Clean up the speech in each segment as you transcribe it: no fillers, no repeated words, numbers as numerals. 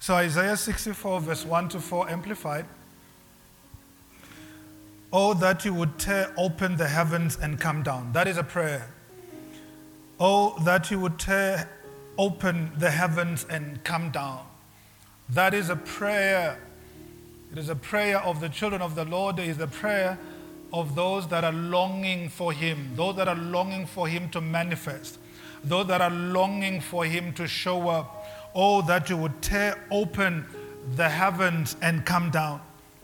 So Isaiah 64 verse 1 to 4 amplified. Oh, that you would tear open the heavens and come down. That is a prayer. Oh, that you would tear open the heavens and come down. That is a prayer. It is a prayer of the children of the Lord. It is a prayer of those that are longing for Him, those that are longing for Him to manifest, those that are longing for Him to show up. Oh, that you would tear open the heavens and come down,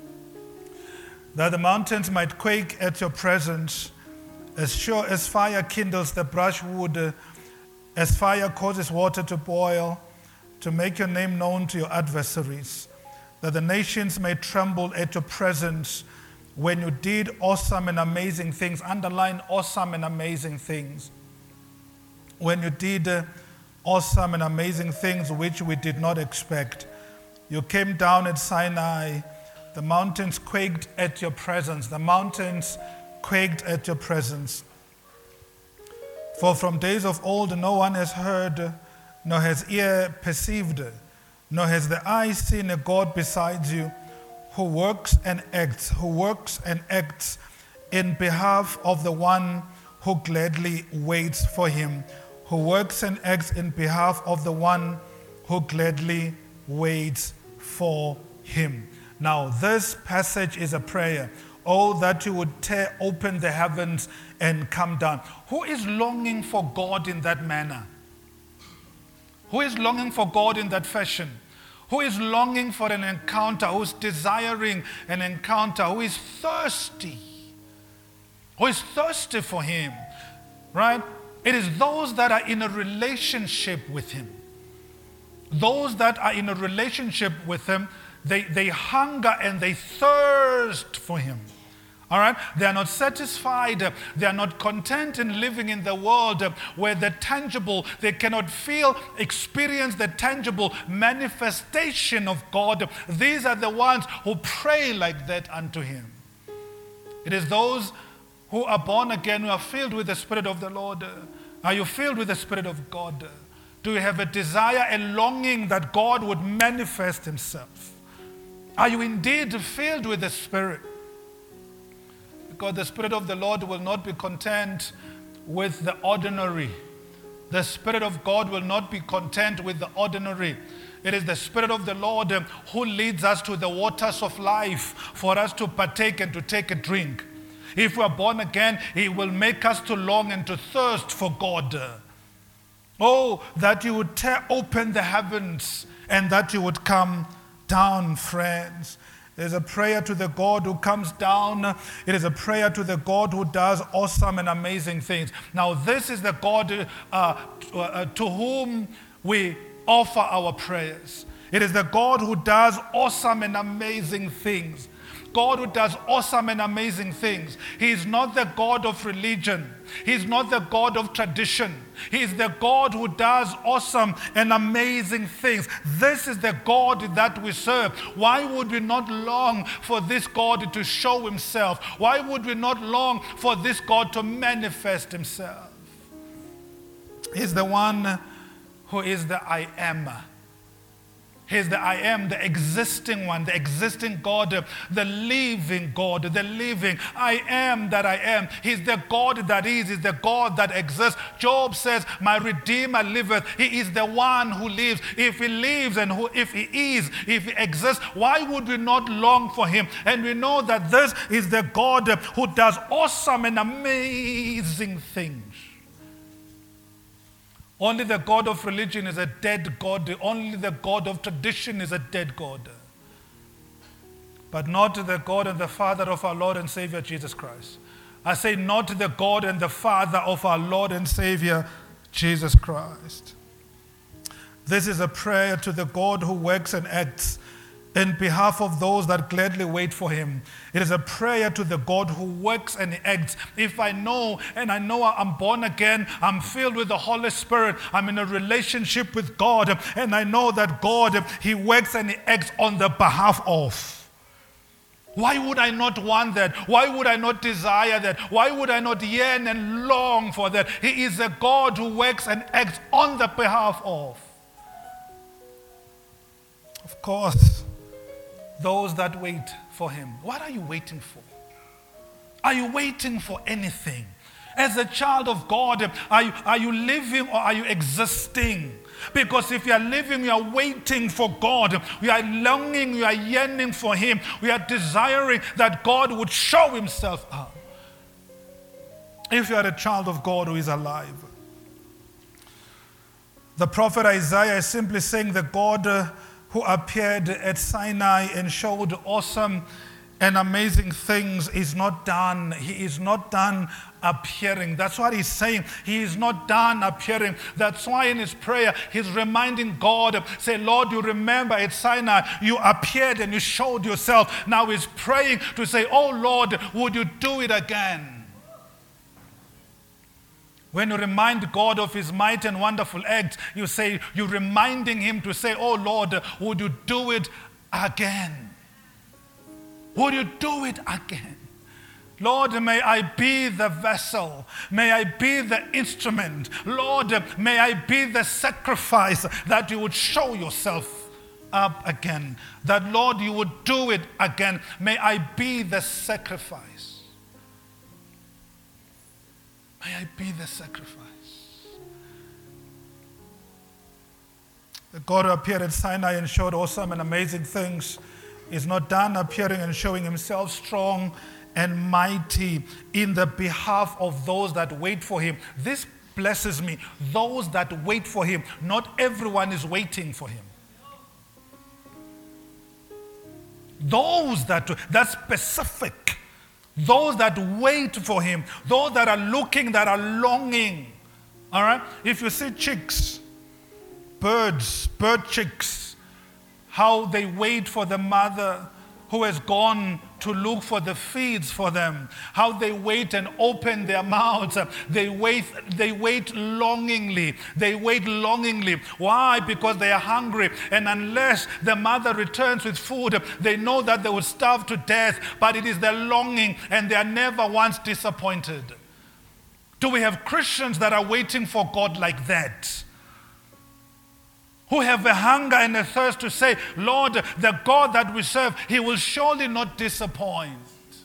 that the mountains might quake at your presence, as sure as fire kindles the brushwood, as fire causes water to boil, to make your name known to your adversaries, that the nations may tremble at your presence when you did awesome and amazing things. Underline awesome and amazing things. When you did awesome and amazing things which we did not expect. You came down at Sinai. The mountains quaked at your presence. The mountains quaked at your presence. For from days of old no one has heard, nor has ear perceived, nor has the eye seen a God besides you, who works and acts in behalf of the one who gladly waits for Him, who works and acts in behalf of the one who gladly waits for Him. Now, this passage is a prayer. Oh, that you would tear open the heavens and come down. Who is longing for God in that manner? Who is longing for God in that fashion? Who is longing for an encounter? Who is desiring an encounter? Who is thirsty? Who is thirsty for Him? Right? It is those that are in a relationship with Him. Those that are in a relationship with Him, they hunger and they thirst for Him. All right? They are not satisfied. They are not content in living in the world where the tangible, they cannot experience the tangible manifestation of God. These are the ones who pray like that unto Him. It is those who are born again, who are filled with the Spirit of the Lord. Are you filled with the Spirit of God? Do you have a desire, a longing that God would manifest Himself? Are you indeed filled with the Spirit? Because the Spirit of the Lord will not be content with the ordinary. The Spirit of God will not be content with the ordinary. It is the Spirit of the Lord who leads us to the waters of life for us to partake and to take a drink. If we are born again, He will make us to long and to thirst for God. Oh, that you would tear open the heavens and that you would come down, friends. There's a prayer to the God who comes down. It is a prayer to the God who does awesome and amazing things. Now, this is the God to whom we offer our prayers. It is the God who does awesome and amazing things. God who does awesome and amazing things. He is not the God of religion. He is not the God of tradition. He is the God who does awesome and amazing things. This is the God that we serve. Why would we not long for this God to show Himself? Why would we not long for this God to manifest Himself? He's the one who is the I am. He's the I am, the existing one, the existing God, the living God, the living I am that I am. He's the God that is. He's the God that exists. Job says, my Redeemer liveth. He is the one who lives. If He lives and if He exists, why would we not long for Him? And we know that this is the God who does awesome and amazing things. Only the God of religion is a dead God. Only the God of tradition is a dead God. But not the God and the Father of our Lord and Savior Jesus Christ. I say not the God and the Father of our Lord and Savior Jesus Christ. This is a prayer to the God who works and acts in behalf of those that gladly wait for Him. It is a prayer to the God who works and acts. If I know I'm born again, I'm filled with the Holy Spirit, I'm in a relationship with God, and I know that God, He works and He acts on the behalf of. Why would I not want that? Why would I not desire that? Why would I not yearn and long for that? He is a God who works and acts on the behalf of. Of course, those that wait for him. What are you waiting for? Are you waiting for anything? As a child of God, are you living or are you existing? Because if you are living, you are waiting for God. You are longing, you are yearning for him. We are desiring that God would show himself up. If you are a child of God who is alive. The prophet Isaiah is simply saying that God who appeared at Sinai and showed awesome and amazing things is not done. He is not done appearing. That's what he's saying. He is not done appearing. That's why in his prayer, he's reminding God, say, Lord, you remember at Sinai, you appeared and you showed yourself. Now he's praying to say, oh Lord, would you do it again? When you remind God of his mighty and wonderful acts, you're reminding him to say, oh Lord, would you do it again? Would you do it again? Lord, may I be the vessel. May I be the instrument. Lord, may I be the sacrifice that you would show yourself up again. That, Lord, you would do it again. May I be the sacrifice. May I be the sacrifice. The God who appeared at Sinai and showed awesome and amazing things is not done appearing and showing himself strong and mighty in the behalf of those that wait for him. This blesses me. Those that wait for him. Not everyone is waiting for him. Those that's specific. Those that wait for him, those that are looking, that are longing. All right? If you see chicks, bird chicks, how they wait for the mother who has gone to look for the feeds for them, how they wait and open their mouths. They wait longingly. They wait longingly. Why? Because they are hungry. And unless the mother returns with food, they know that they will starve to death. But it is their longing, and they are never once disappointed. Do we have Christians that are waiting for God like that? Who have a hunger and a thirst to say, Lord, the God that we serve, he will surely not disappoint.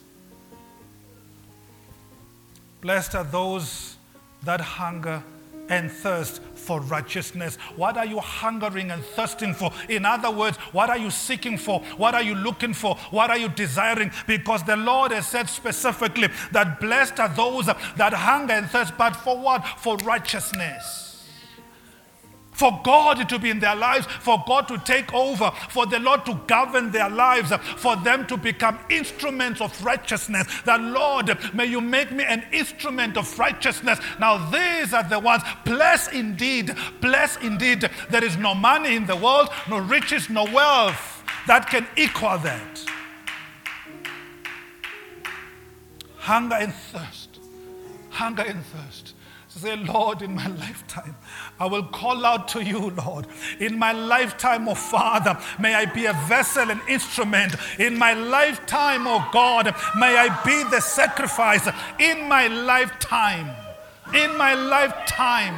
Blessed are those that hunger and thirst for righteousness. What are you hungering and thirsting for? In other words, what are you seeking for? What are you looking for? What are you desiring? Because the Lord has said specifically that blessed are those that hunger and thirst, but for what? For righteousness. For God to be in their lives, for God to take over, for the Lord to govern their lives, for them to become instruments of righteousness. That, Lord, may you make me an instrument of righteousness. Now these are the ones, blessed indeed, blessed indeed. There is no money in the world, no riches, no wealth that can equal that. Hunger and thirst. Hunger and thirst. Say, Lord, in my lifetime, I will call out to you, Lord. In my lifetime, oh Father, may I be a vessel and instrument. In my lifetime, oh God, may I be the sacrifice. In my lifetime. In my lifetime.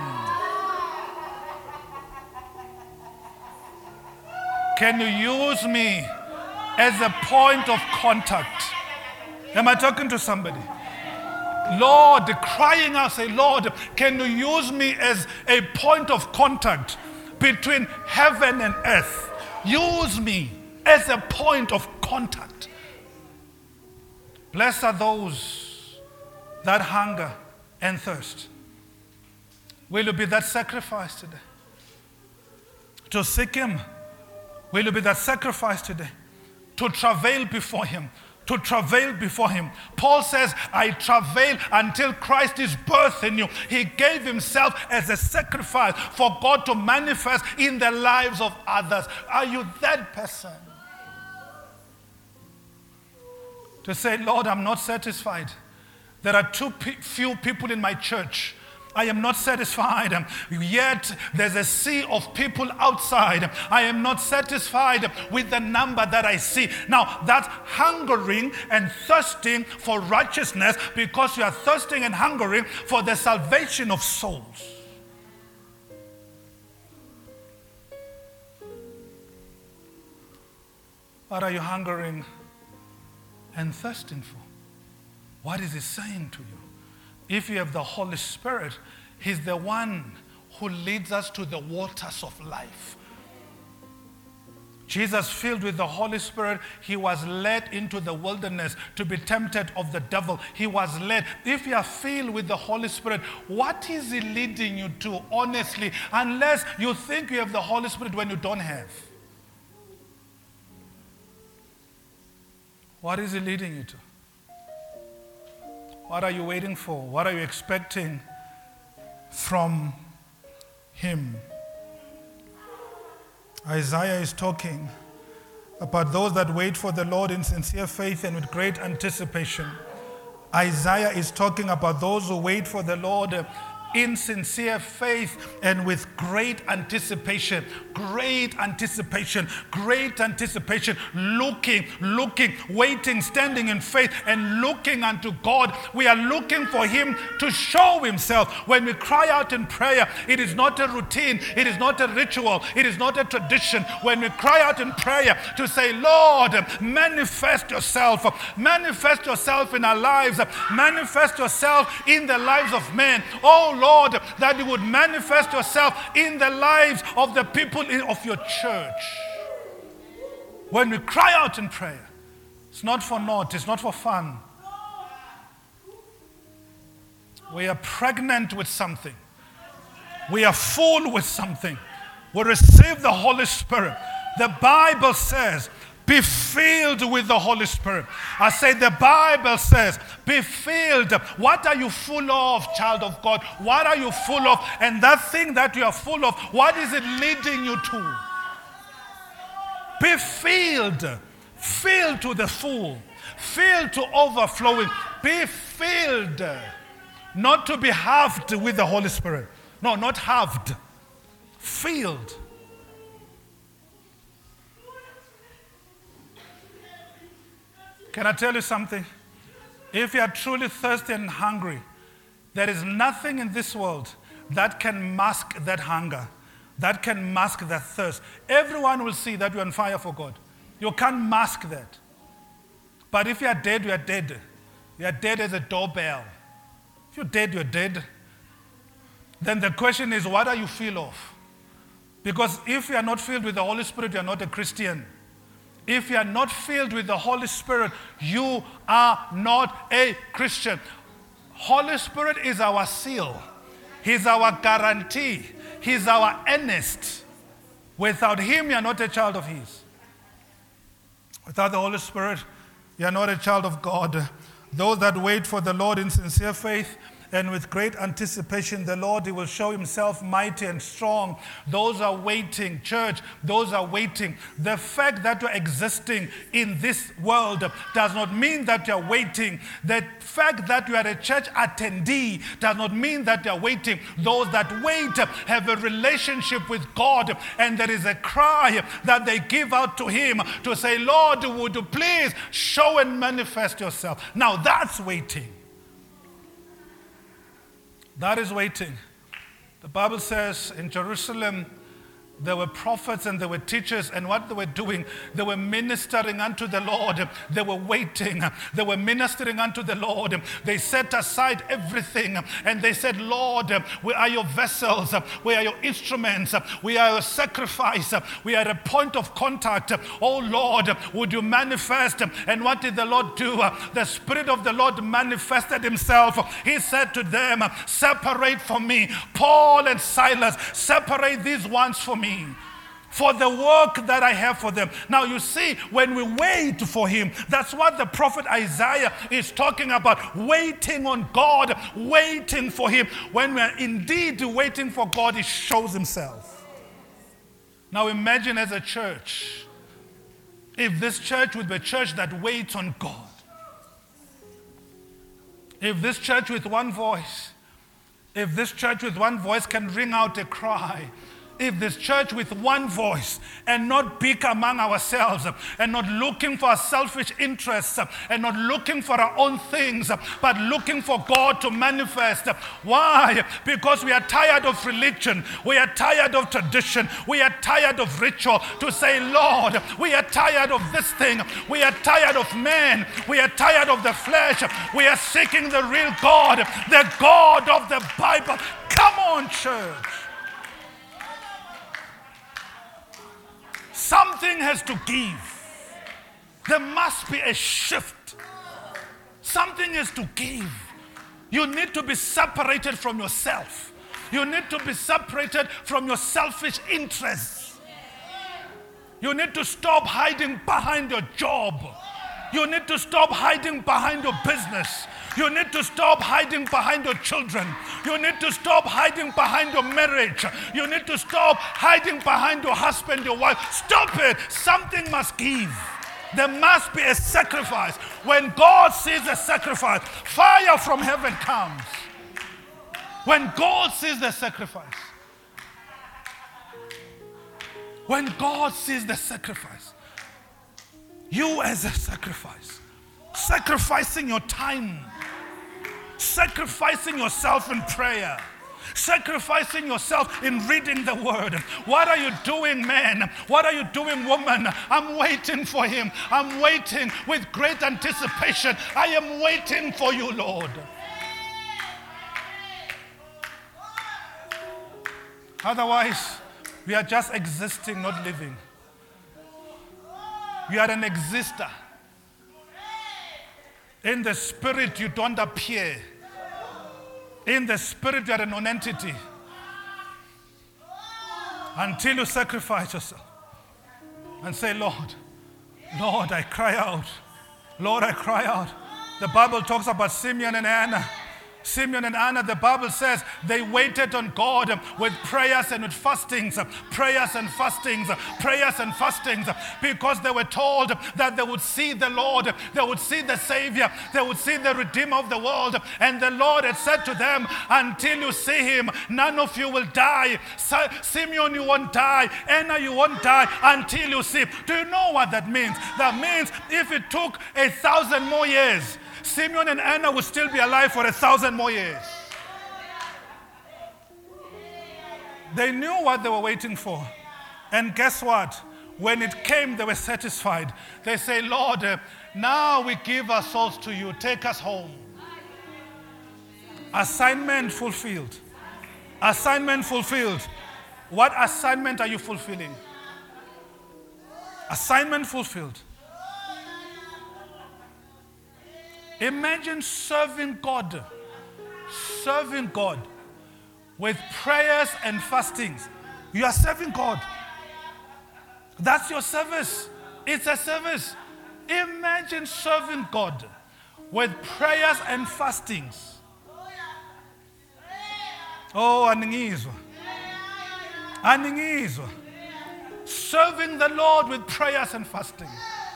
Can you use me as a point of contact? Am I talking to somebody? Lord, crying out, say, Lord, can you use me as a point of contact between heaven and earth? Use me as a point of contact. Blessed are those that hunger and thirst. Will you be that sacrifice today? To seek him. Will you be that sacrifice today? To travail before him. To travail before him. Paul says, I travail until Christ is birthed in you. He gave himself as a sacrifice for God to manifest in the lives of others. Are you that person? To say, Lord, I'm not satisfied. There are too few people in my church. I am not satisfied. Yet there's a sea of people outside. I am not satisfied with the number that I see. Now that's hungering and thirsting for righteousness, because you are thirsting and hungering for the salvation of souls. What are you hungering and thirsting for? What is he saying to you? If you have the Holy Spirit, he's the one who leads us to the waters of life. Jesus, filled with the Holy Spirit, he was led into the wilderness to be tempted of the devil. He was led. If you are filled with the Holy Spirit, what is he leading you to, honestly? Unless you think you have the Holy Spirit when you don't have. What is he leading you to? What are you waiting for? What are you expecting from him? Isaiah is talking about those that wait for the Lord in sincere faith and with great anticipation. Isaiah is talking about those who wait for the Lord in sincere faith and with great anticipation. Great anticipation. Great anticipation. Looking, waiting, standing in faith and looking unto God. We are looking for him to show himself. When we cry out in prayer, it is not a routine. It is not a ritual. It is not a tradition. When we cry out in prayer to say, Lord, manifest yourself. Manifest yourself in our lives. Manifest yourself in the lives of men. Oh Lord, that you would manifest yourself in the lives of the people of your church. When we cry out in prayer, it's not for naught, it's not for fun. We are pregnant with something. We are full with something. We receive the Holy Spirit. The Bible says, be filled with the Holy Spirit. I say the Bible says, be filled. What are you full of, child of God? What are you full of? And that thing that you are full of, what is it leading you to? Be filled. Filled to the full. Filled to overflowing. Be filled. Not to be halved with the Holy Spirit. No, not halved. Filled. Can I tell you something? If you are truly thirsty and hungry, there is nothing in this world that can mask that hunger, that can mask that thirst. Everyone will see that you're on fire for God. You can't mask that. But if you are dead, you are dead. You are dead as a doorbell. If you're dead, you're dead. Then the question is, what are you filled of? Because if you are not filled with the Holy Spirit, you are not a Christian. If you are not filled with the Holy Spirit, you are not a Christian. Holy Spirit is our seal. He's our guarantee. He's our earnest. Without him, you are not a child of his. Without the Holy Spirit, you are not a child of God. Those that wait for the Lord in sincere faith and with great anticipation, the Lord, he will show himself mighty and strong. Those are waiting, church, those are waiting. The fact that you're existing in this world does not mean that you're waiting. The fact that you are a church attendee does not mean that you're waiting. Those that wait have a relationship with God, and there is a cry that they give out to him to say, Lord, would you please show and manifest yourself? Now that's waiting. That is waiting. The Bible says in Jerusalem, there were prophets and there were teachers, and what they were doing, they were ministering unto the Lord. They were waiting. They were ministering unto the Lord. They set aside everything and they said, Lord, we are your vessels. We are your instruments. We are your sacrifice. We are a point of contact. Oh Lord, would you manifest? And what did the Lord do? The Spirit of the Lord manifested himself. He said to them, separate from me Paul and Silas. Separate these ones for me, for the work that I have for them. Now you see, when we wait for him, that's what the prophet Isaiah is talking about. Waiting on God, waiting for him. When we are indeed waiting for God, he shows himself. Now imagine as a church, if this church would be a church that waits on God. If this church with one voice can ring out a cry if this church with one voice and not bicker among ourselves and not looking for our selfish interests and not looking for our own things, but looking for God to manifest. Why? Because we are tired of religion. We are tired of tradition. We are tired of ritual. To say, Lord, we are tired of this thing. We are tired of men. We are tired of the flesh. We are seeking the real God, the God of the Bible. Come on, church. Something has to give. There must be a shift. Something has to give. You need to be separated from yourself. You need to be separated from your selfish interests. You need to stop hiding behind your job. You need to stop hiding behind your business. You need to stop hiding behind your children. You need to stop hiding behind your marriage. You need to stop hiding behind your husband, your wife. Stop it. Something must give. There must be a sacrifice. When God sees a sacrifice, fire from heaven comes. When God sees the sacrifice, when God sees the sacrifice, you as a sacrifice, sacrificing your time, sacrificing yourself in prayer, sacrificing yourself in reading the word. What are you doing, man? What are you doing, woman? I'm waiting for him. I'm waiting with great anticipation. I am waiting for you, Lord. Otherwise, we are just existing, not living. You are an exister. In the spirit, you don't appear. In the spirit, you are a non-entity. Until you sacrifice yourself and say, Lord, Lord, I cry out. Lord, I cry out. The Bible talks about Simeon and Anna. Simeon and Anna, the Bible says, they waited on God with prayers and with fastings, prayers and fastings, prayers and fastings, because they were told that they would see the Lord, they would see the Savior, they would see the Redeemer of the world. And the Lord had said to them, until you see him, none of you will die. Simeon, you won't die. Anna, you won't die until you see him. Do you know what that means? That means if it took 1,000 more years, Simeon and Anna would still be alive for 1,000 more years. They knew what they were waiting for. And guess what? When it came, they were satisfied. They say, Lord, now we give our souls to you. Take us home. Assignment fulfilled. Assignment fulfilled. What assignment are you fulfilling? Assignment fulfilled. Imagine serving God with prayers and fastings. You are serving God. That's your service. It's a service. Imagine serving God with prayers and fastings. Oh, aningizwa. Aningizwa. Serving the Lord with prayers and fasting.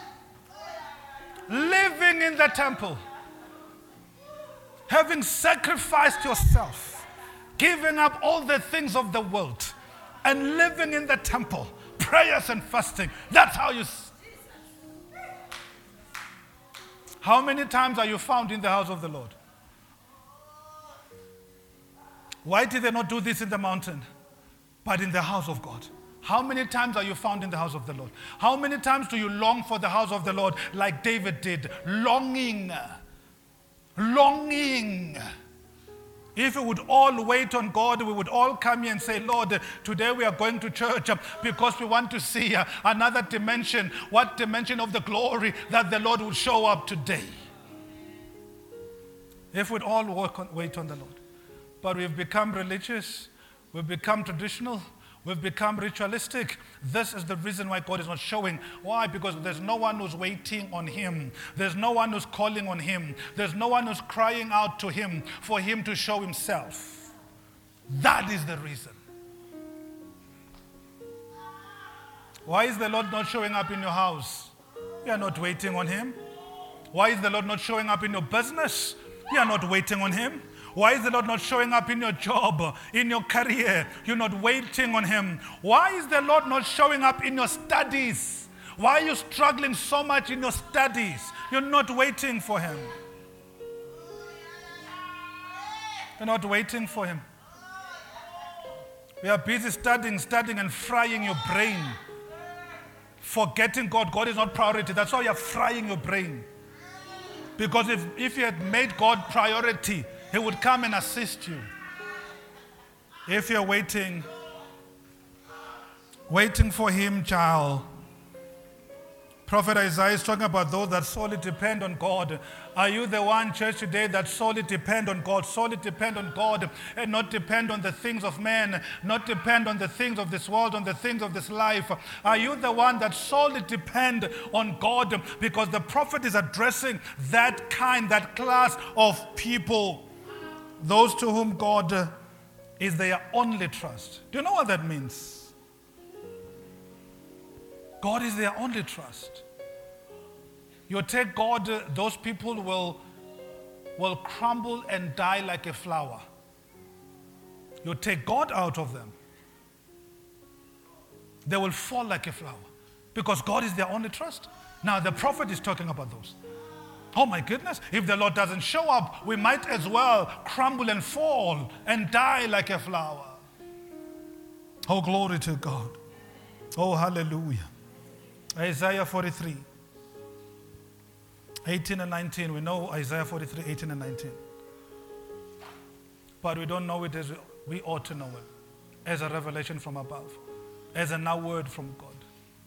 Living in the temple. Having sacrificed yourself, giving up all the things of the world, and living in the temple, prayers and fasting. That's how you. How many times are you found in the house of the Lord? Why did they not do this in the mountain, but in the house of God? How many times are you found in the house of the Lord? How many times do you long for the house of the Lord like David did? Longing. Longing. If we would all wait on God, we would all come here and say, Lord, today we are going to church because we want to see another dimension. What dimension of the glory that the Lord would show up today? If we'd all wait on the Lord. But we've become religious. We've become traditional. We've become ritualistic. This is the reason why God is not showing. Why? Because there's no one who's waiting on him. There's no one who's calling on him. There's no one who's crying out to him for him to show himself. That is the reason. Why is the Lord not showing up in your house? You are not waiting on him. Why is the Lord not showing up in your business? You are not waiting on him. Why is the Lord not showing up in your job, in your career? You're not waiting on him. Why is the Lord not showing up in your studies? Why are you struggling so much in your studies? You're not waiting for him. You're not waiting for him. We are busy studying and frying your brain. Forgetting God. God is not priority. That's why you're frying your brain. Because if you had made God priority, he would come and assist you. If you're waiting for him, child. Prophet Isaiah is talking about those that solely depend on God. Are you the one, church, today that solely depend on God? Solely depend on God and not depend on the things of man, not depend on the things of this world, on the things of this life. Are you the one that solely depend on God? Because the prophet is addressing that class of people. Those to whom God is their only trust. Do you know what that means? God is their only trust. You take God, those people will crumble and die like a flower. You take God out of them, they will fall like a flower because God is their only trust. Now the prophet is talking about those. Oh my goodness, if the Lord doesn't show up, we might as well crumble and fall and die like a flower. Oh, glory to God. Oh, hallelujah. Isaiah 43, 18 and 19. We know Isaiah 43, 18 and 19. But we don't know it as we ought to know it, as a revelation from above, as a now word from God.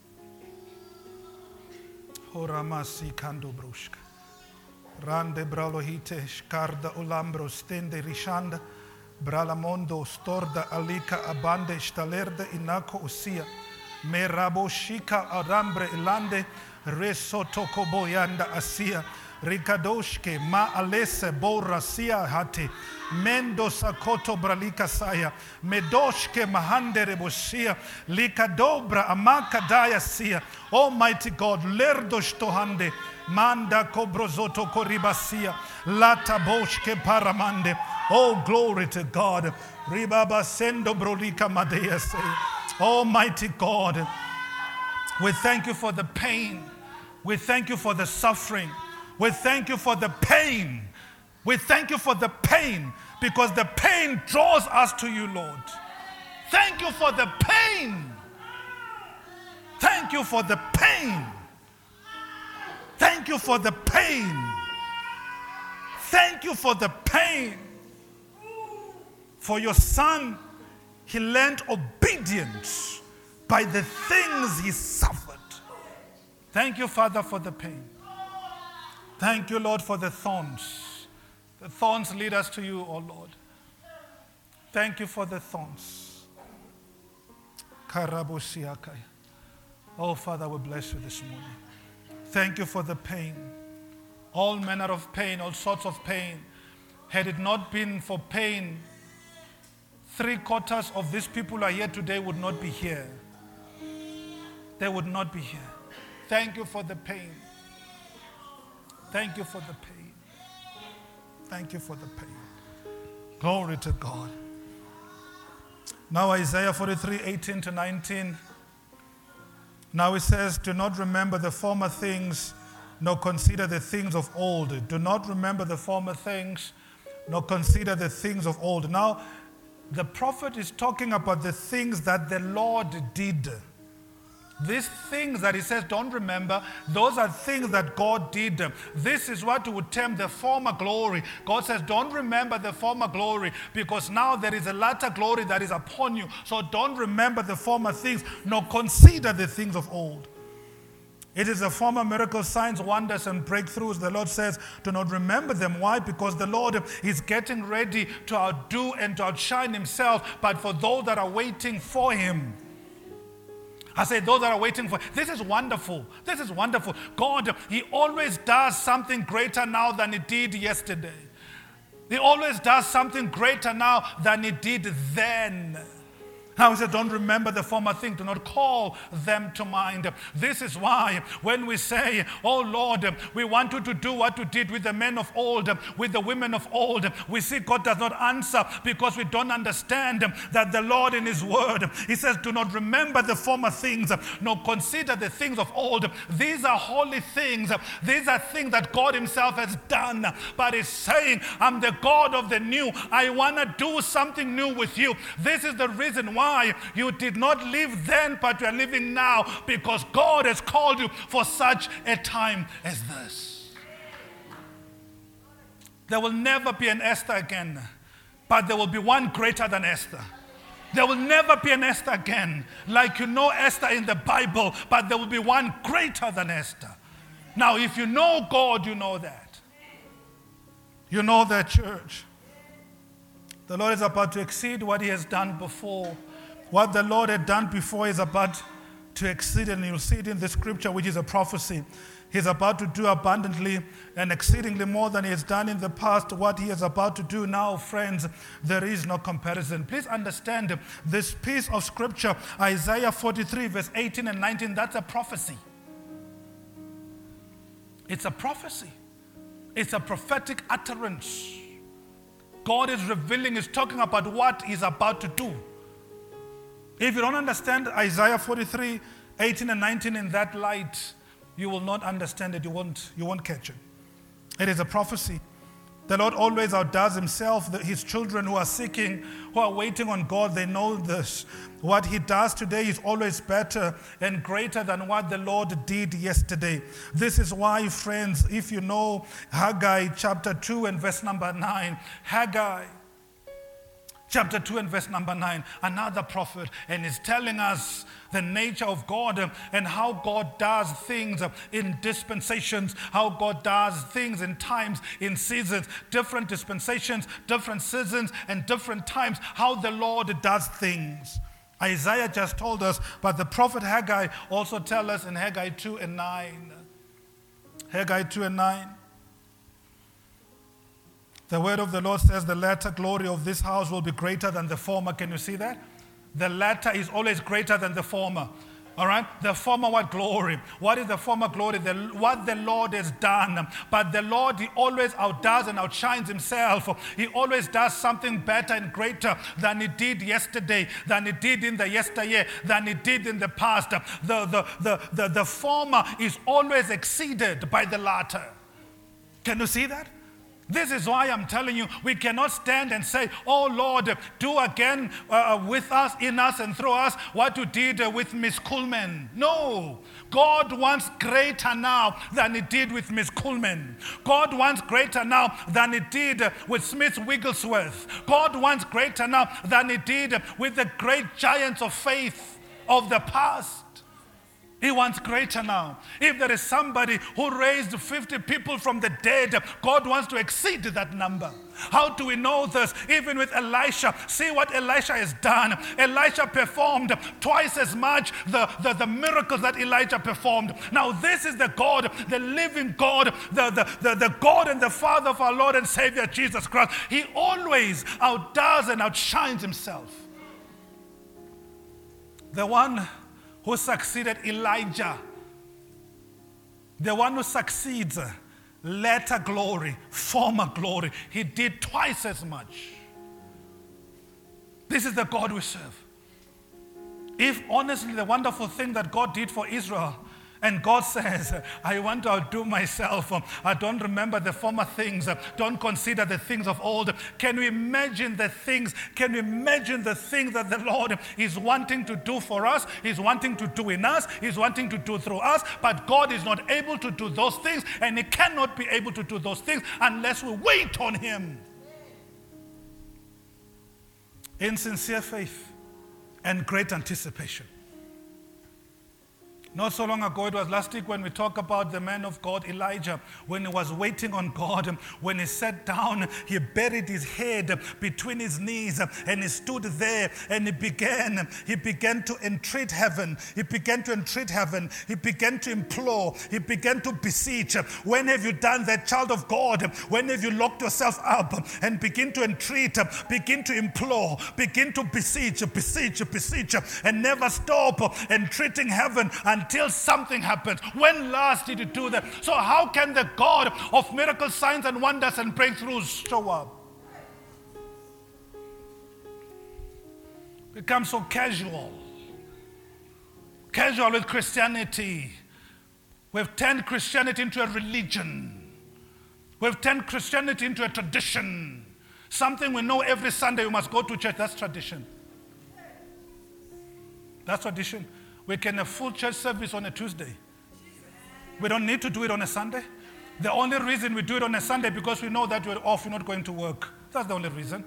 Horamasi kando brushka. Rande bralohite shkarda ulambro stende rishanda. Bralamondo storda alika abande stalerde inako usia. Me raboshika arambre ilande resoto koboyanda asia rikadoshke ma alese borasia hate mendo sakoto bralika saya medoshke mahande rebosia likadobra amaka daya sia. Almighty God, lerdosh tohande manda kobrozoto koribasia lata boshke paramande. Oh, glory to God. Ribaba sendo brolika madea say. Almighty God, we thank you for the pain. We thank you for the suffering. We thank you for the pain. We thank you for the pain because the pain draws us to you, Lord. Thank you for the pain. Thank you for the pain. Thank you for the pain. Thank you for the pain. For your son, he learned obedience by the things he suffered. Thank you, Father, for the pain. Thank you, Lord, for the thorns. The thorns lead us to you, oh Lord. Thank you for the thorns. Karabusiakai. Oh, Father, we bless you this morning. Thank you for the pain. All manner of pain, all sorts of pain. Had it not been for pain, 3/4 of these people who are here today would not be here. They would not be here. Thank you for the pain. Thank you for the pain. Thank you for the pain. Glory to God. Now Isaiah 43, 18 to 19. Now it says, do not remember the former things, nor consider the things of old. Do not remember the former things, nor consider the things of old. Now, the prophet is talking about the things that the Lord did. These things that he says, don't remember, those are things that God did. This is what we would term the former glory. God says, don't remember the former glory, because now there is a latter glory that is upon you. So don't remember the former things, nor consider the things of old. It is the former miracles, signs, wonders, and breakthroughs. The Lord says, do not remember them. Why? Because the Lord is getting ready to outdo and to outshine himself, but for those that are waiting for him. I say those that are waiting for, this is wonderful. This is wonderful. God, he always does something greater now than he did yesterday. He always does something greater now than he did then. Now he said, don't remember the former thing. Do not call them to mind. This is why when we say, oh Lord, we want you to do what you did with the men of old, with the women of old, we see God does not answer because we don't understand that the Lord in his word, he says, do not remember the former things, nor consider the things of old. These are holy things. These are things that God himself has done. But he's saying, I'm the God of the new. I want to do something new with you. This is the reason why you did not live then, but you are living now, because God has called you for such a time as this. There will never be an Esther again, but there will be one greater than Esther. There will never be an Esther again, like you know Esther in the Bible, but there will be one greater than Esther. Now, if you know God, you know that. You know that, church. The Lord is about to exceed what he has done before. What the Lord had done before is about to exceed, and you'll see it in the scripture, which is a prophecy. He's about to do abundantly and exceedingly more than he has done in the past. What he is about to do now, friends, there is no comparison. Please understand this piece of scripture, Isaiah 43, verse 18 and 19, that's a prophecy. It's a prophecy. It's a prophetic utterance. God is revealing, he's talking about what he's about to do. If you don't understand Isaiah 43, 18 and 19 in that light, you will not understand it. You won't catch it. It is a prophecy. The Lord always outdoes himself. His children who are seeking, who are waiting on God, they know this. What he does today is always better and greater than what the Lord did yesterday. This is why, friends, if you know Haggai chapter 2 and verse number 9, Haggai chapter 2 and verse number 9, another prophet, and is telling us the nature of God and how God does things in dispensations, how God does things in times, in seasons, different dispensations, different seasons, and different times, how the Lord does things. Isaiah just told us, but the prophet Haggai also tells us in Haggai 2 and 9. Haggai 2 and 9. The word of the Lord says the latter glory of this house will be greater than the former. Can you see that? The latter is always greater than the former. All right? The former, what glory? What is the former glory? What the Lord has done. But the Lord, he always outdoes and outshines himself. He always does something better and greater than he did yesterday, than he did in the yesteryear, than he did in the past. The former is always exceeded by the latter. Can you see that? This is why I'm telling you, we cannot stand and say, oh Lord, do again with us, in us, and through us what you did with Miss Kuhlman. No. God wants greater now than he did with Miss Kuhlman. God wants greater now than he did with Smith Wigglesworth. God wants greater now than he did with the great giants of faith of the past. He wants greater now. If there is somebody who raised 50 people from the dead, God wants to exceed that number. How do we know this? Even with Elisha, see what Elisha has done. Elisha performed twice as much the miracles that Elijah performed. Now this is the God, the living God, the God and the Father of our Lord and Savior Jesus Christ. He always outdoes and outshines himself. The one who succeeded Elijah, the one who succeeds latter glory, former glory, he did twice as much. This is the God we serve. If honestly the wonderful thing that God did for Israel, and God says, I want to outdo myself. I don't remember the former things. Don't consider the things of old. Can we imagine the things? Can we imagine the things that the Lord is wanting to do for us? He's wanting to do in us. He's wanting to do through us. But God is not able to do those things. And he cannot be able to do those things unless we wait on him. In sincere faith and great anticipation. Not so long ago, it was last week when we talked about the man of God, Elijah, when he was waiting on God, when he sat down, he buried his head between his knees and he stood there and he began to entreat heaven. He began to entreat heaven. He began to implore. He began to beseech. When have you done that, child of God? When have you locked yourself up and begin to entreat, begin to implore, begin to beseech, and never stop entreating heaven until something happens? When last did you do that? So how can the God of miracles, signs and wonders and breakthroughs show up? Become so casual with Christianity. We've turned Christianity into a religion. We've turned Christianity into a tradition. Something we know every Sunday we must go to church. That's tradition. That's tradition. We can have full church service on a Tuesday. We don't need to do it on a Sunday. The only reason we do it on a Sunday because we know that we're off, we're not going to work. That's the only reason.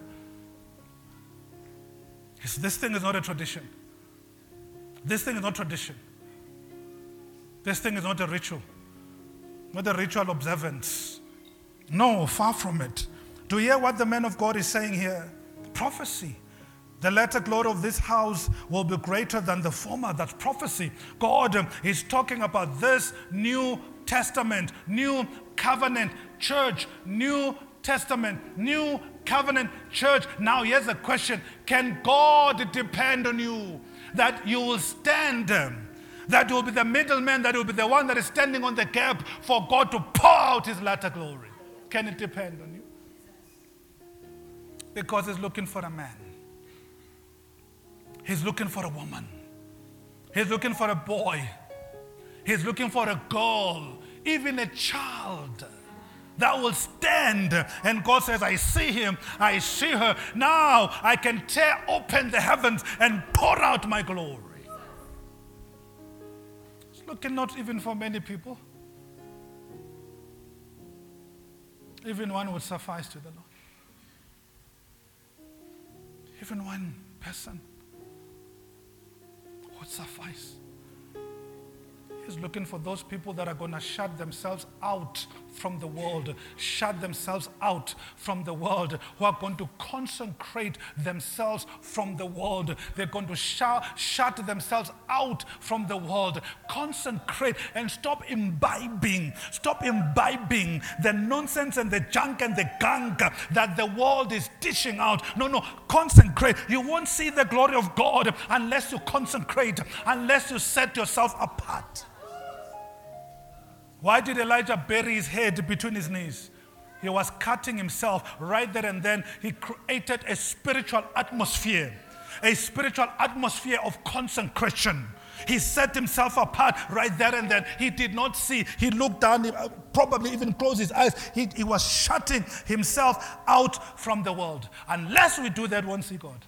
This thing is not a tradition. This thing is not tradition. This thing is not a ritual. Not a ritual observance. No, far from it. Do you hear what the man of God is saying here? Prophecy. The latter glory of this house will be greater than the former. That's prophecy. God is talking about this New Testament, New Covenant church, New Testament, New Covenant church. Now here's the question. Can God depend on you? That you will stand, that you will be the middleman, that you will be the one that is standing on the gap for God to pour out his latter glory. Can it depend on you? Because he's looking for a man. He's looking for a woman. He's looking for a boy. He's looking for a girl, even a child that will stand. And God says, I see him, I see her. Now I can tear open the heavens and pour out my glory. It's looking not even for many people. Even one would suffice to the Lord. Even one person would suffice. He's looking for those people that are going to shut themselves out from the world, shut themselves out from the world, who are going to consecrate themselves from the world. They're going to shut themselves out from the world, consecrate and stop imbibing the nonsense and the junk and the gunk that the world is dishing out. No, consecrate. You won't see the glory of God unless you consecrate, unless you set yourself apart. Why did Elijah bury his head between his knees? He was cutting himself right there and then. He created a spiritual atmosphere of consecration. He set himself apart right there and then. He did not see. He looked down, he probably even closed his eyes. He was shutting himself out from the world. Unless we do that, we won't see God.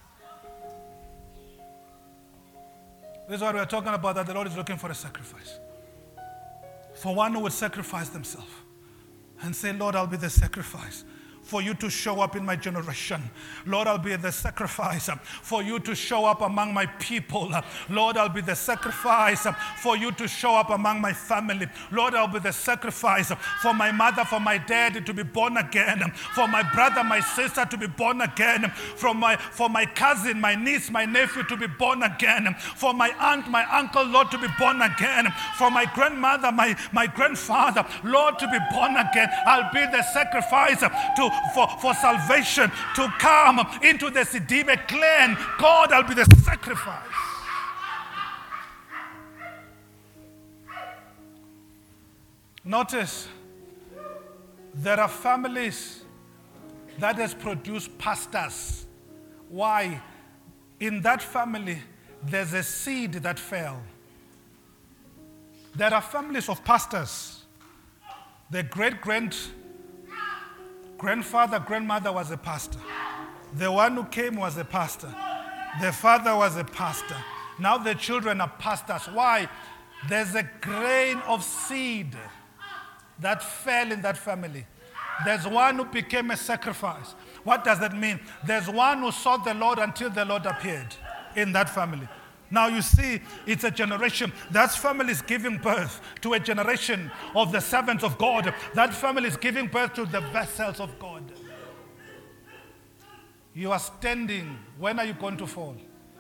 This is what we're talking about, that the Lord is looking for a sacrifice. For one who would sacrifice themselves and say, Lord, I'll be the sacrifice for you to show up in my generation. Lord, I'll be the sacrifice for you to show up among my people. Lord, I'll be the sacrifice for you to show up among my family. Lord, I'll be the sacrifice for my mother, for my dad to be born again, for my brother, my sister to be born again, for my cousin, my niece, my nephew to be born again, for my aunt, my uncle, Lord, to be born again, for my grandmother, my grandfather, Lord, to be born again. I'll be the sacrifice for salvation to come into the Sidibe clan. God, I'll be the sacrifice. Notice, there are families that has produced pastors. Why? In that family, there's a seed that fell. There are families of pastors. The grandfather, grandmother was a pastor. The one who came was a pastor. The father was a pastor. Now the children are pastors. Why? There's a grain of seed that fell in that family. There's one who became a sacrifice. What does that mean? There's one who sought the Lord until the Lord appeared in that family. Now you see, it's a generation. That family is giving birth to a generation of the servants of God. That family is giving birth to the vessels of God. You are standing. When are you going to fall?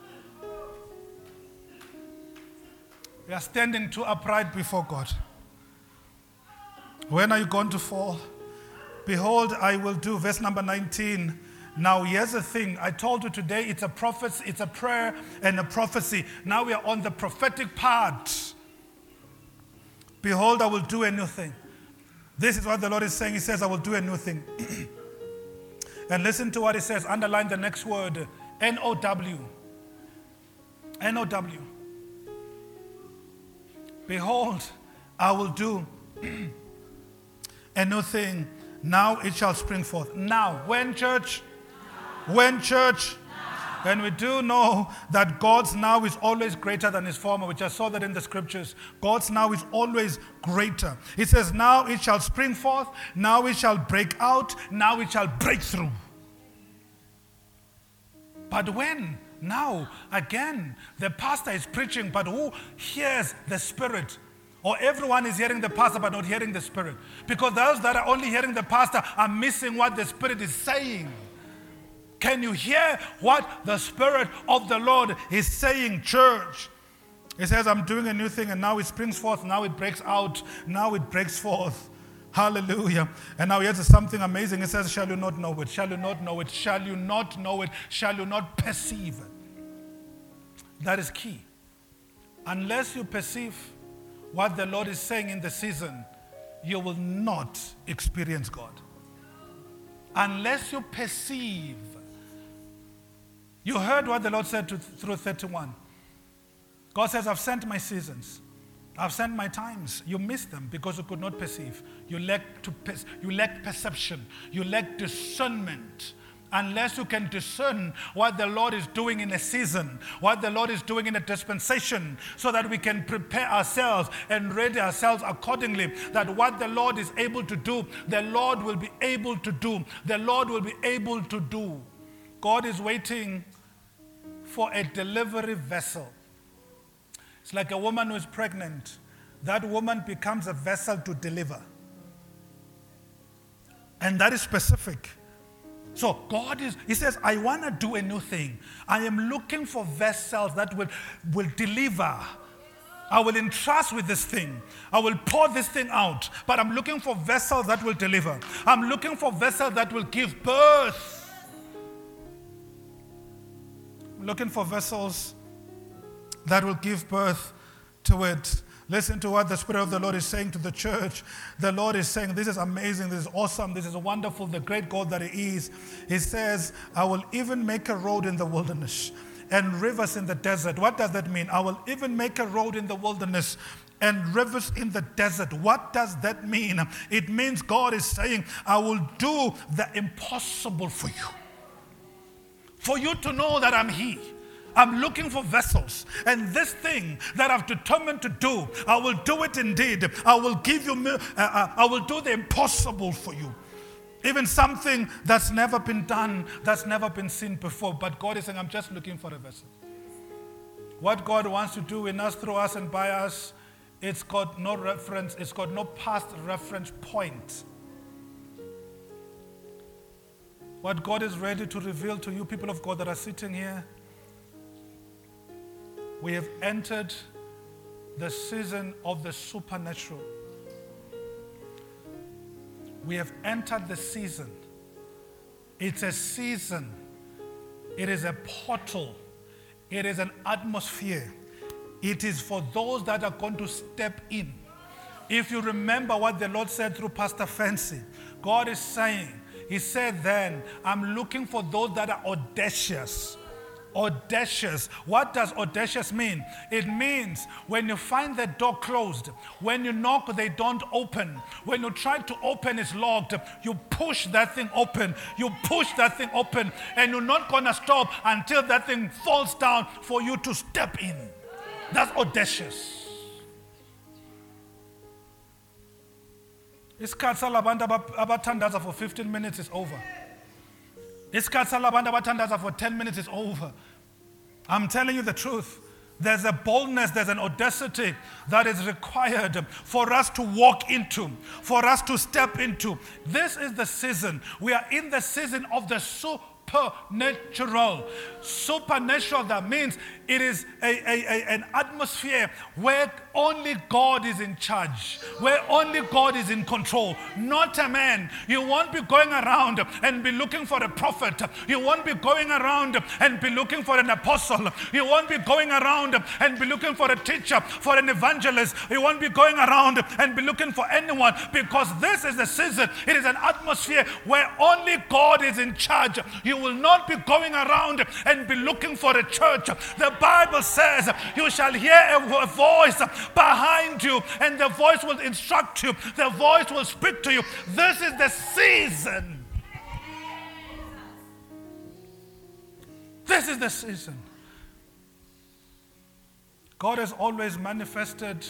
You are standing too upright before God. When are you going to fall? Behold, I will do, verse number 19. Now, here's the thing. I told you today it's a prophecy, it's a prayer and a prophecy. Now we are on the prophetic part. Behold, I will do a new thing. This is what the Lord is saying. He says, I will do a new thing. And listen to what he says. Underline the next word. N-O-W. N-O-W. Behold, I will do a new thing. Now it shall spring forth. Now, when church? When church? And we do know that God's now is always greater than his former, which I saw that in the scriptures. God's now is always greater. He says, now it shall spring forth, now it shall break out, now it shall break through. But when? Now, again, the pastor is preaching, but who hears the Spirit? Or everyone is hearing the pastor but not hearing the Spirit. Because those that are only hearing the pastor are missing what the Spirit is saying. Can you hear what the Spirit of the Lord is saying, church? He says, I'm doing a new thing, and now it springs forth, now it breaks out, now it breaks forth. Hallelujah. And now here's something amazing. It says, shall you not know it? Shall you not know it? Shall you not know it? Shall you not perceive it? That is key. Unless you perceive what the Lord is saying in the season, you will not experience God. Unless you perceive. You heard what the Lord said through 31. God says, I've sent my seasons. I've sent my times. You missed them because you could not perceive. You lacked perception. You lacked discernment. Unless you can discern what the Lord is doing in a season, what the Lord is doing in a dispensation, so that we can prepare ourselves and ready ourselves accordingly, that what the Lord is able to do, the Lord will be able to do. The Lord will be able to do. God is waiting for a delivery vessel. It's like a woman who is pregnant. That woman becomes a vessel to deliver. And that is specific. So he says, I want to do a new thing. I am looking for vessels that will deliver. I will entrust with this thing. I will pour this thing out. But I'm looking for vessels that will deliver. I'm looking for vessels that will give birth. I'm looking for vessels that will give birth to it. Listen to what the Spirit of the Lord is saying to the church. The Lord is saying, this is amazing, this is awesome, this is wonderful, the great God that He is. He says, I will even make a road in the wilderness and rivers in the desert. What does that mean? I will even make a road in the wilderness and rivers in the desert. What does that mean? It means God is saying, I will do the impossible for you. For you to know that I'm He. I'm looking for vessels. And this thing that I've determined to do, I will do it indeed. I will give you, I will do the impossible for you. Even something that's never been done, that's never been seen before. But God is saying, I'm just looking for a vessel. What God wants to do in us, through us, and by us, it's got no reference, it's got no past reference point. What God is ready to reveal to you, people of God that are sitting here, we have entered the season of the supernatural. We have entered the season. It's a season. It is a portal. It is an atmosphere. It is for those that are going to step in. If you remember what the Lord said through Pastor Fancy, God is saying, He said then, I'm looking for those that are audacious. Audacious. What does audacious mean? It means when you find the door closed, when you knock, they don't open. When you try to open, it's locked. You push that thing open. You push that thing open, and you're not going to stop until that thing falls down for you to step in. That's audacious. Isikhathi salabantu abathandaza for 15 minutes is over. Isikhathi salabantu abathandaza for 10 minutes is over. I'm telling you the truth. There's a boldness, there's an audacity that is required for us to walk into, for us to step into. This is the season. We are in the season of the supernatural. Supernatural, that means it is an atmosphere where only God is in charge, where only God is in control, not a man. You won't be going around and be looking for a prophet. You won't be going around and be looking for an apostle. You won't be going around and be looking for a teacher, for an evangelist. You won't be going around and be looking for anyone, because this is the season. It is an atmosphere where only God is in charge. You will not be going around and be looking for a church. The Bible says you shall hear a voice behind you, and the voice will instruct you. The voice will speak to you. This is the season. This is the season. God has always manifested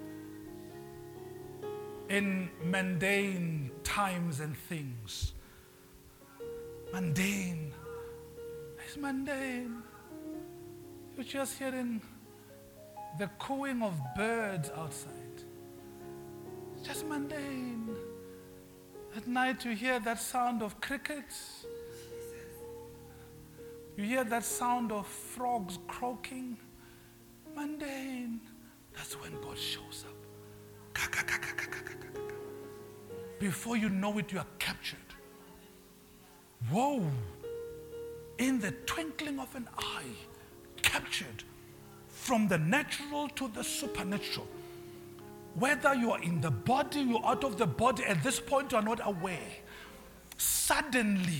in mundane times and things. Mundane. It's mundane. You're just hearing the cooing of birds outside. It's just mundane. At night you hear that sound of crickets. You hear that sound of frogs croaking. Mundane. That's when God shows up. Before you know it, you are captured. Whoa. In the twinkling of an eye, captured from the natural to the supernatural. Whether you are in the body, you're out of the body, at this point you are not aware. Suddenly,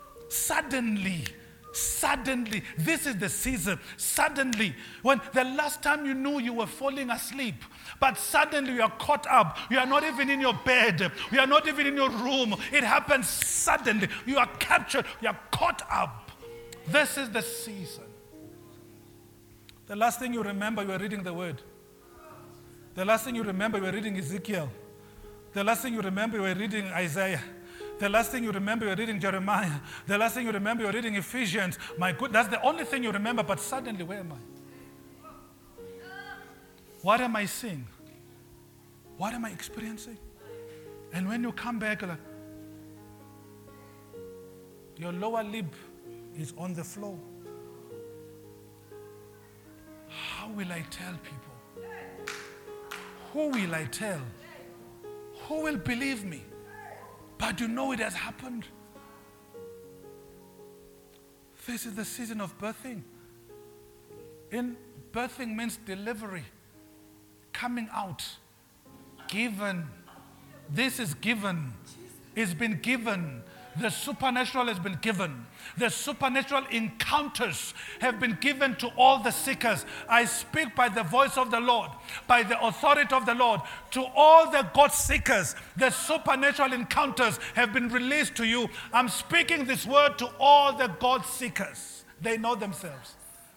this is the season. Suddenly, when the last time you knew you were falling asleep, but suddenly you are caught up. You are not even in your bed. You are not even in your room. It happens suddenly. You are captured. You are caught up. This is the season. The last thing you remember, you were reading the word. The last thing you remember, you were reading Ezekiel. The last thing you remember, you were reading Isaiah. The last thing you remember, you were reading Jeremiah. The last thing you remember, you were reading Ephesians. My good, that's the only thing you remember, but suddenly, where am I? What am I seeing? What am I experiencing? And when you come back, like, your lower lip is on the floor. How will I tell people? Who will I tell? Who will believe me? But you know it has happened. This is the season of birthing. In birthing means delivery, coming out, given. This is given. It's been given. The supernatural has been given. The supernatural encounters have been given to all the seekers. I speak by the voice of the Lord, by the authority of the Lord, to all the God seekers. The supernatural encounters have been released to you. I'm speaking this word to all the God seekers. They know themselves.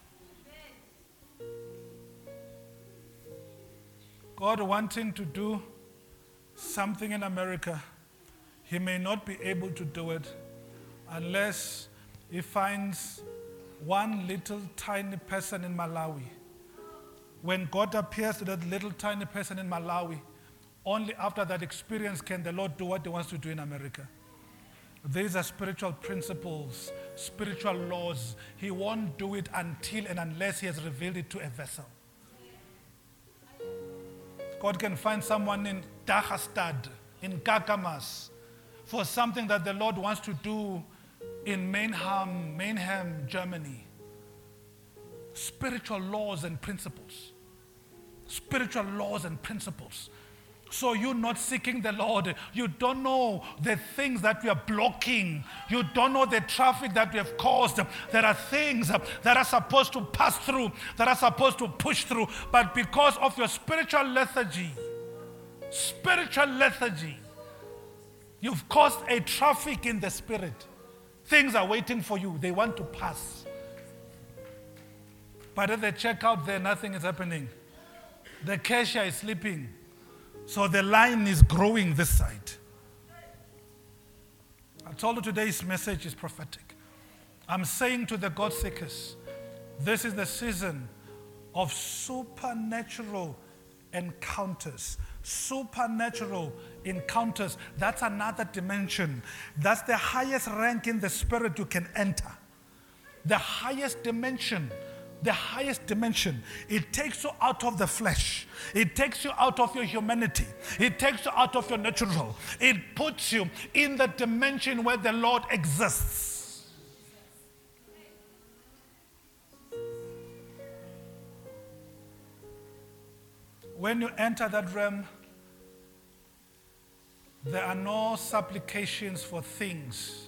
God wanting to do something in America, He may not be able to do it unless He finds one little tiny person in Malawi. When God appears to that little tiny person in Malawi, only after that experience can the Lord do what He wants to do in America. These are spiritual principles, spiritual laws. He won't do it until and unless He has revealed it to a vessel. God can find someone in Dagastad, in Kakamas, for something that the Lord wants to do in Mannheim, Germany. Spiritual laws and principles. Spiritual laws and principles. So you're not seeking the Lord. You don't know the things that we are blocking. You don't know the traffic that we have caused. There are things that are supposed to pass through, that are supposed to push through. But because of your spiritual lethargy, you've caused a traffic in the spirit. Things are waiting for you. They want to pass. But at the checkout there, nothing is happening. The cashier is sleeping. So the line is growing this side. I told you today's message is prophetic. I'm saying to the God seekers, this is the season of supernatural encounters. Supernatural encounters. That's another dimension. That's the highest rank in the spirit you can enter. The highest dimension. The highest dimension. It takes you out of the flesh. It takes you out of your humanity. It takes you out of your natural. It puts you in the dimension where the Lord exists. When you enter that realm, there are no supplications for things.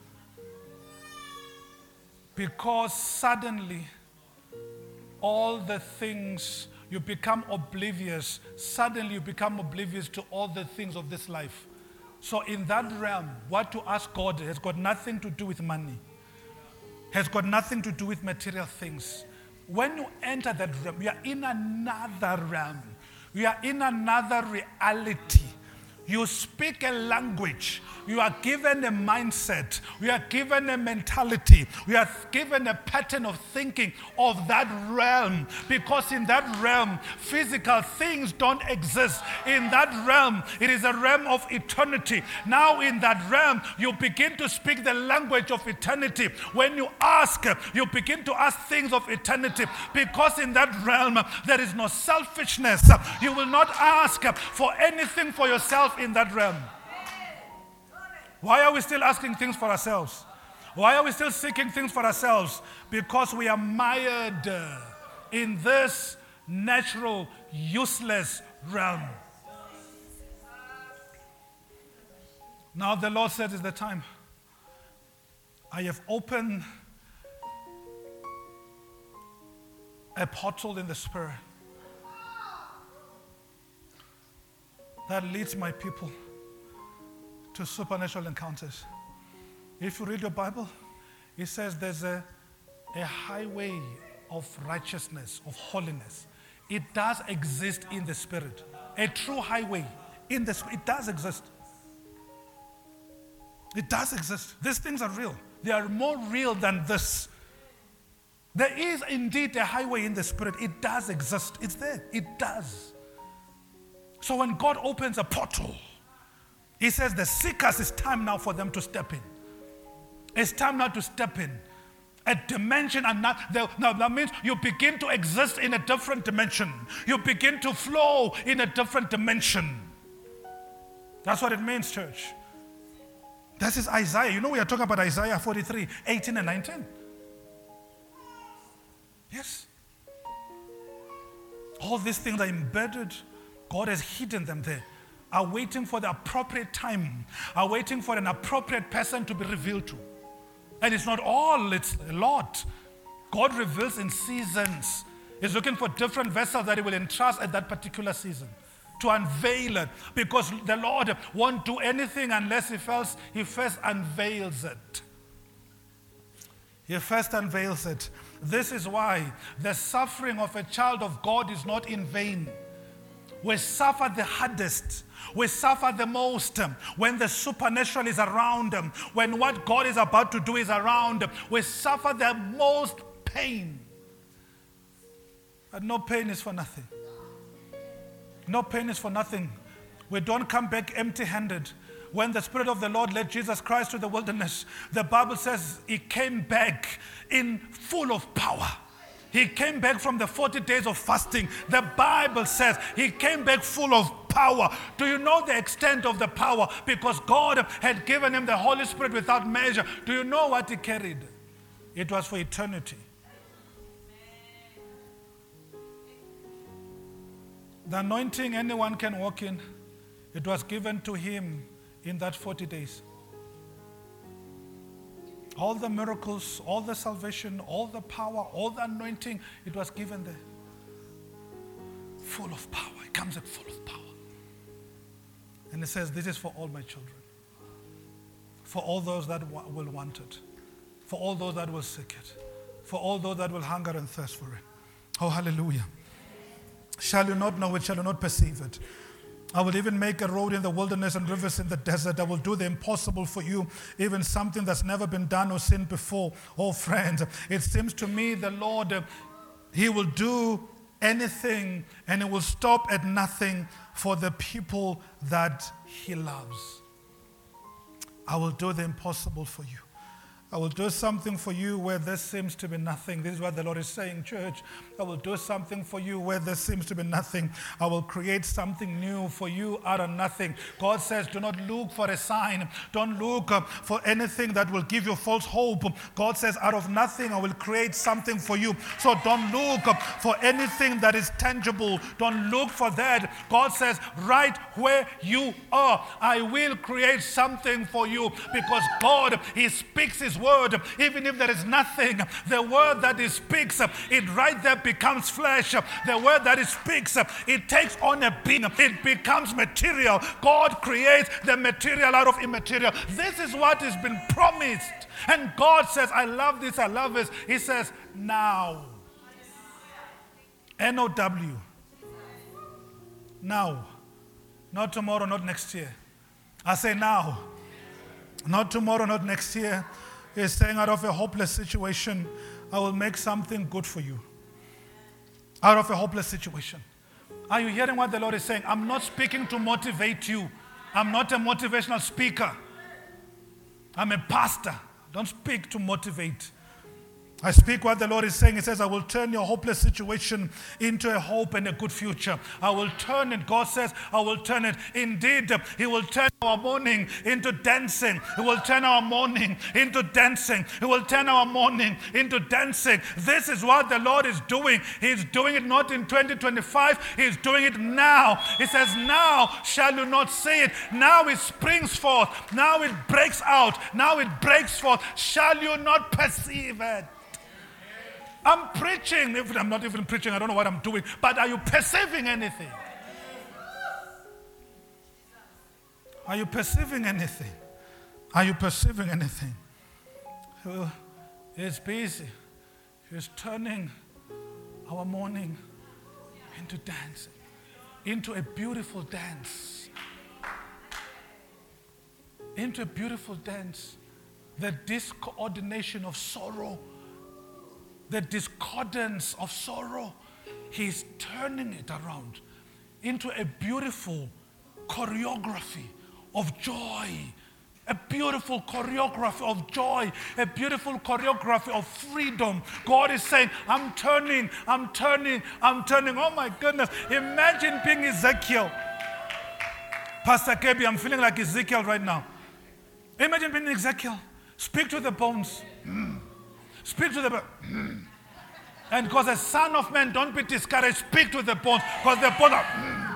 Because suddenly, all the things, you become oblivious. Suddenly you become oblivious to all the things of this life. So in that realm, what to ask God has got nothing to do with money. Has got nothing to do with material things. When you enter that realm, you are in another realm. You are in another reality. You speak a language. You are given a mindset. You are given a mentality. You are given a pattern of thinking of that realm. Because in that realm, physical things don't exist. In that realm, it is a realm of eternity. Now in that realm, you begin to speak the language of eternity. When you ask, you begin to ask things of eternity. Because in that realm, there is no selfishness. You will not ask for anything for yourself in that realm. Why are we still asking things for ourselves? Why are we still seeking things for ourselves? Because we are mired in this natural, useless realm. Now the Lord said, it's the time. I have opened a portal in the spirit that leads my people to supernatural encounters. If you read your Bible, it says there's a highway of righteousness, of holiness. It does exist in the spirit. A true highway in the spirit. It does exist. It does exist. These things are real. They are more real than this. There is indeed a highway in the spirit. It does exist. It's there. It does. So when God opens a portal, He says the seekers, it's time now for them to step in. It's time now to step in. A dimension and now that means you begin to exist in a different dimension. You begin to flow in a different dimension. That's what it means, church. This is Isaiah. You know we are talking about Isaiah 43, 18 and 19. Yes. All these things are embedded. God has hidden them there. Are waiting for the appropriate time, are waiting for an appropriate person to be revealed to. And it's not all, it's a lot. God reveals in seasons. He's looking for different vessels that He will entrust at that particular season to unveil it. Because the Lord won't do anything unless He first unveils it. He first unveils it. This is why the suffering of a child of God is not in vain. We suffer the hardest. We suffer the most when the supernatural is around. When what God is about to do is around. We suffer the most pain. But no pain is for nothing. No pain is for nothing. We don't come back empty-handed. When the Spirit of the Lord led Jesus Christ to the wilderness, the Bible says He came back in full of power. He came back from the 40 days of fasting. The Bible says He came back full of power. Do you know the extent of the power? Because God had given Him the Holy Spirit without measure. Do you know what He carried? It was for eternity. The anointing anyone can walk in, it was given to Him in that 40 days. All the miracles, all the salvation, all the power, all the anointing, it was given there. Full of power. It comes at full of power. And it says, this is for all my children. For all those that will want it. For all those that will seek it. For all those that will hunger and thirst for it. Oh, hallelujah. Shall you not know it? Shall you not perceive it? I will even make a road in the wilderness and rivers in the desert. I will do the impossible for you, even something that's never been done or seen before. Oh, friends, it seems to me the Lord He will do anything and he will stop at nothing for the people that he loves. I will do the impossible for you. I will do something for you where there seems to be nothing. This is what the Lord is saying, church. I will do something for you where there seems to be nothing. I will create something new for you out of nothing. God says, do not look for a sign. Don't look for anything that will give you false hope. God says, out of nothing, I will create something for you. So don't look for anything that is tangible. Don't look for that. God says, right where you are, I will create something for you, because God, he speaks his word. Even if there is nothing, the word that he speaks, it right there becomes flesh. The word that he speaks, it takes on a being. It becomes material. God creates the material out of immaterial. This is what has been promised. And God says, I love this, I love this. He says, now. N-O-W. Now. Not tomorrow, not next year. I say now. Not tomorrow, not next year. He's saying, out of a hopeless situation, I will make something good for you. Out of a hopeless situation. Are you hearing what the Lord is saying? I'm not speaking to motivate you. I'm not a motivational speaker. I'm a pastor. Don't speak to motivate. I speak what the Lord is saying. He says, I will turn your hopeless situation into a hope and a good future. I will turn it. God says, I will turn it. Indeed, he will turn our mourning into dancing. He will turn our mourning into dancing. He will turn our mourning into dancing. This is what the Lord is doing. He's doing it not in 2025. He's doing it now. He says, now shall you not see it. Now it springs forth. Now it breaks out. Now it breaks forth. Shall you not perceive it? I'm preaching. If I'm not even preaching, I don't know what I'm doing. But are you perceiving anything? Are you perceiving anything? Are you perceiving anything? He's busy. He's turning our mourning into dancing, into a beautiful dance. Into a beautiful dance. The discoordination of sorrow, the discordance of sorrow, he's turning it around into a beautiful choreography of joy. A beautiful choreography of joy, a beautiful choreography of freedom. God is saying, I'm turning. Oh my goodness. Imagine being Ezekiel. Pastor Kebi, I'm feeling like Ezekiel right now. Imagine being Ezekiel. Speak to the bones. Speak to the bones. And because as Son of Man, don't be discouraged. Speak to the bones. Because the bones are...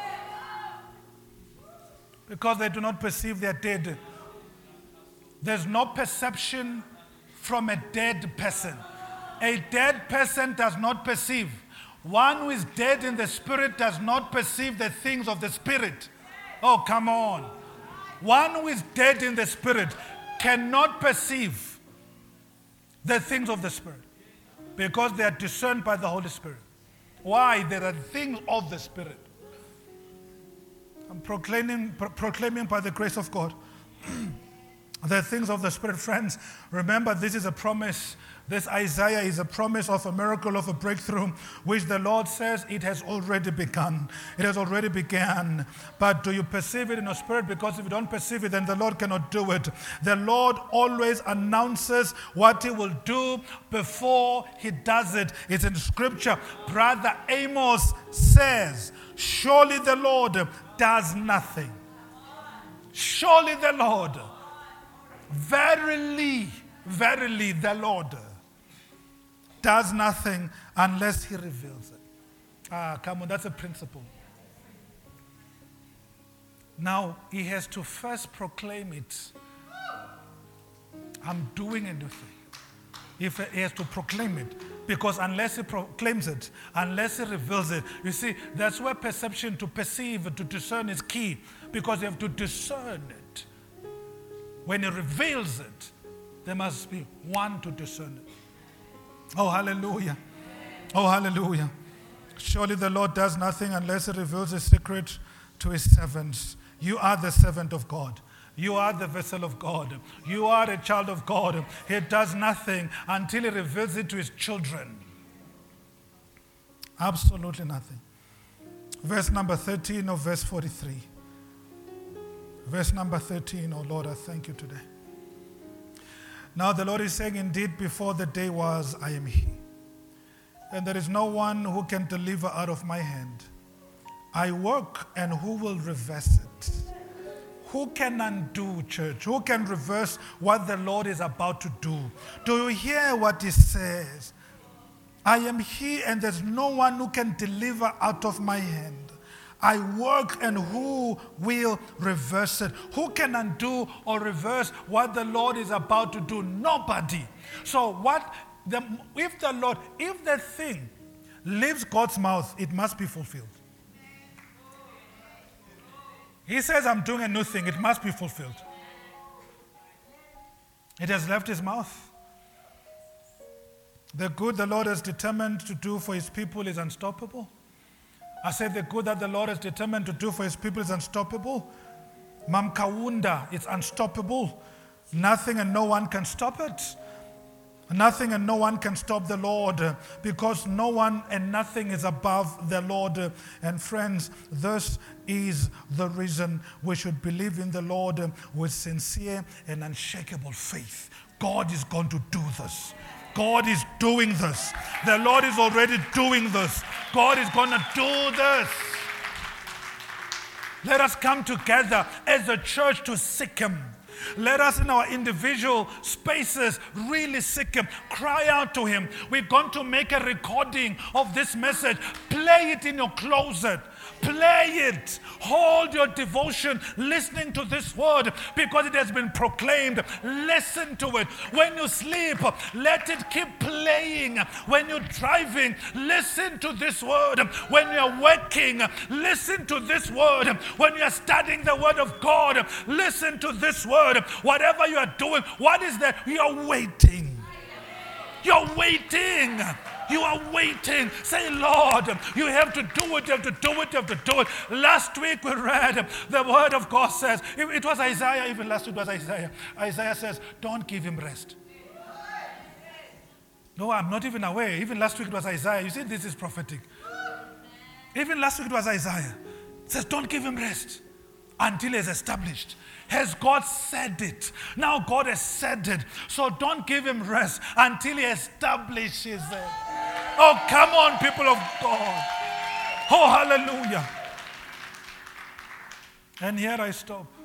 Because they do not perceive they are dead. There's no perception from a dead person. A dead person does not perceive. One who is dead in the spirit does not perceive the things of the spirit. Oh, come on. One who is dead in the spirit cannot perceive the things of the spirit because they are discerned by the Holy Spirit. Why? There are things of the spirit. I'm proclaiming by the grace of God the things of the Spirit. Friends, remember, this is a promise. This Isaiah is a promise of a miracle, of a breakthrough, which the Lord says it has already begun. It has already begun. But do you perceive it in your spirit? Because if you don't perceive it, then the Lord cannot do it. The Lord always announces what he will do before he does it. It's in Scripture. Brother Amos says, surely the Lord does nothing. Surely the Lord, verily, verily the Lord does nothing unless he reveals it. Come on, that's a principle. Now, he has to first proclaim it. I'm doing anything. If he has to proclaim it. Because unless he proclaims it, unless he reveals it, you see, that's where perception, to perceive, to discern is key. Because you have to discern it. When he reveals it, there must be one to discern it. Oh, hallelujah. Oh, hallelujah. Surely the Lord does nothing unless he reveals his secret to his servants. You are the servant of God. You are the vessel of God. You are a child of God. He does nothing until he reveals it to his children. Absolutely nothing. Verse number 13 of verse 43. Verse number 13, oh Lord, I thank you today. Now the Lord is saying, indeed, before the day was, I am He. And there is no one who can deliver out of my hand. I work, and who will reverse it? Who can undo, church? Who can reverse what the Lord is about to do? Do you hear what He says? I am He, and there's no one who can deliver out of my hand. I work, and who will reverse it? Who can undo or reverse what the Lord is about to do? Nobody. So if the thing leaves God's mouth, it must be fulfilled. He says, I'm doing a new thing. It must be fulfilled. It has left His mouth. The good the Lord has determined to do for His people is unstoppable. I said the good that the Lord has determined to do for His people is unstoppable. Mamkawunda, it's unstoppable. Nothing and no one can stop it. Nothing and no one can stop the Lord, because no one and nothing is above the Lord. And friends, this is the reason we should believe in the Lord with sincere and unshakable faith. God is going to do this. God is doing this. The Lord is already doing this. God is going to do this. Let us come together as a church to seek Him. Let us in our individual spaces really seek Him. Cry out to Him. We're going to make a recording of this message. Play it in your closet. Play it. Hold your devotion listening to this word, because it has been proclaimed. Listen to it. When you sleep, let it keep playing. When you're driving, listen to this word. When you're working, listen to this word. When you're studying the word of God, listen to this word. Whatever you are doing, what is that? You're waiting. You're waiting. You are waiting. Say, Lord, you have to do it, you have to do it, you have to do it. Last week we read the word of God says, it was Isaiah, even last week was Isaiah. Isaiah says, don't give him rest. No, I'm not even aware. Even last week it was Isaiah. You see, this is prophetic. Even last week it was Isaiah. It says, don't give him rest until he is established. Has God said it? Now God has said it. So don't give him rest until he establishes it. Oh, come on, people of God. Oh, hallelujah. And here I stop.